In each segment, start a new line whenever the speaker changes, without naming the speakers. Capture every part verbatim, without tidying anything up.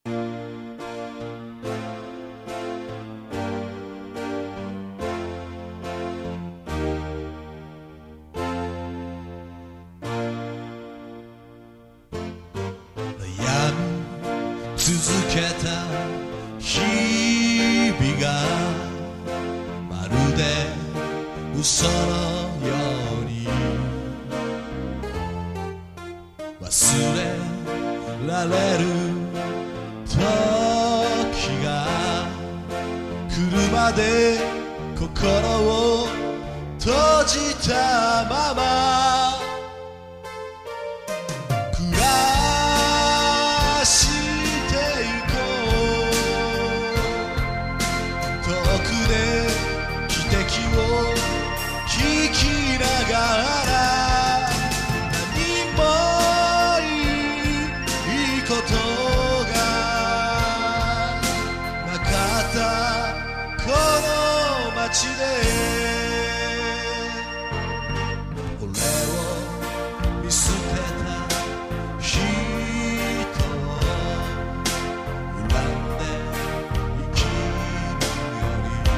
続けた日々がまるで嘘のように忘れられる時が来るまで心を閉じたまま暮らしてゆこう遠くで汽笛を聞きながら何もいいことがなかったこの街で俺を見捨てた人を恨んで生きるより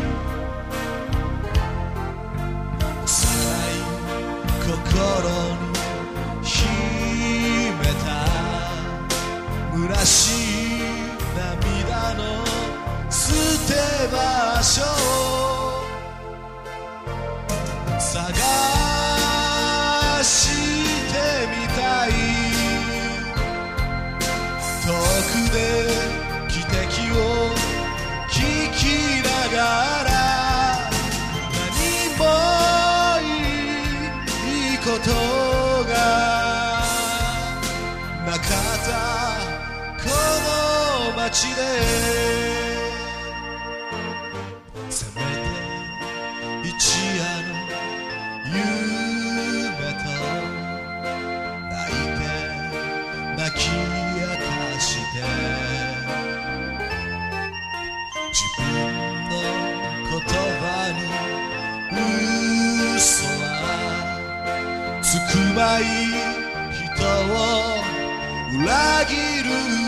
幼い心に秘めた虚しい涙の捨て場所を探してみたい遠くで汽笛を聞きながら何もいいことがなかったこの街でせめて一夜の夢と泣いて泣き明かして自分の言葉に嘘はつくまい人を裏切る